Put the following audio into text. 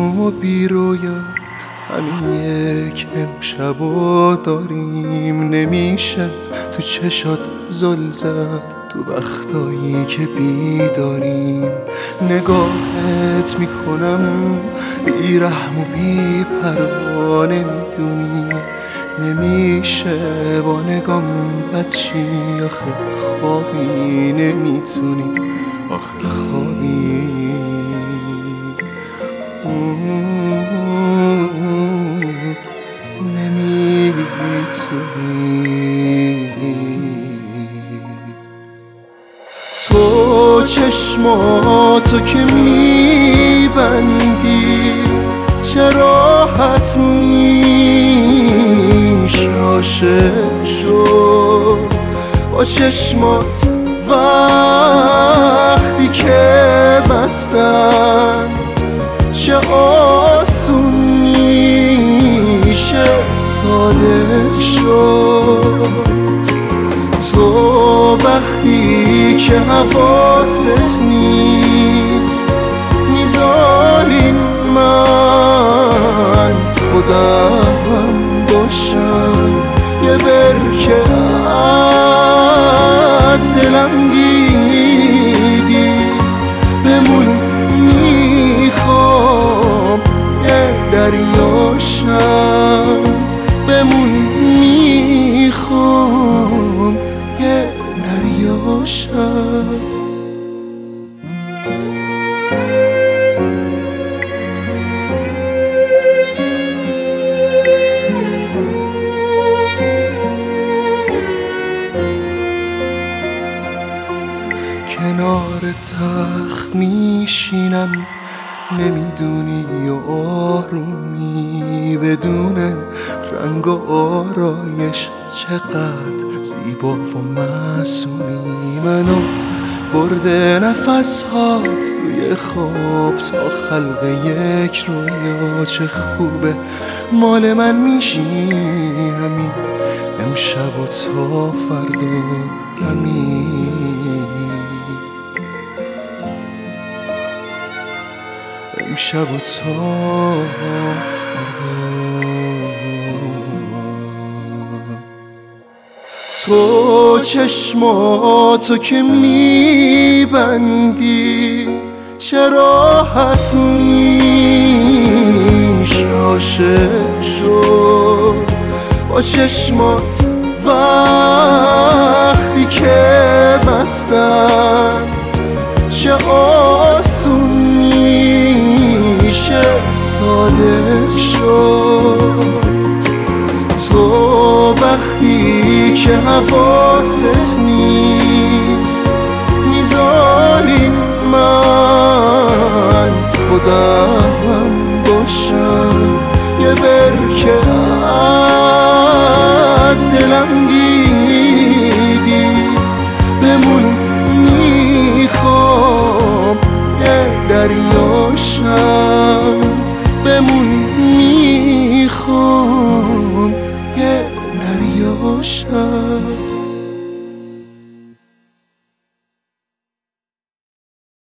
و بی رویا همین یک امشبو داریم. نمیشه تو چشات زل زد تو وقتایی که بیداریم. نگاهت میکنم بی رحم و بی پروا، نمیدونی نمیشه با نگام بچی. آخه خوابی نمیتونی، آخه خوابی تو چشماتو که میبندی چه راحت میشه عاشق شد با چشمات وقتی که بستن. چه آسون میشه صادق شد تو وقتی که حواست نیست. میذارین من خودم باشم یه برکه از دلم دیدی بمون. میخوام یه دریاشم بمون. میخوام یه دریاشم. کنار تخت میشینم نمیدونی و آرومی بدون رنگ و آرایش چقدر زیبا و معصومی. منو برده نفس هات توی خواب تا خلق یک رویا. چه خوبه مال من میشی همین امشب و تا فردا همین امشب و تا فردا. تو چشماتو که میبندی چه راحت میشه عاشق شد با چشمات وقتی که بستن. چه آسون میشه صادق شد تو وقتی که حواست نیست. میذارین من خودم باشم یه برکه از دلم دیدی بمون. میخوام یه دریاشم بمون. میخوام یه دریاشم.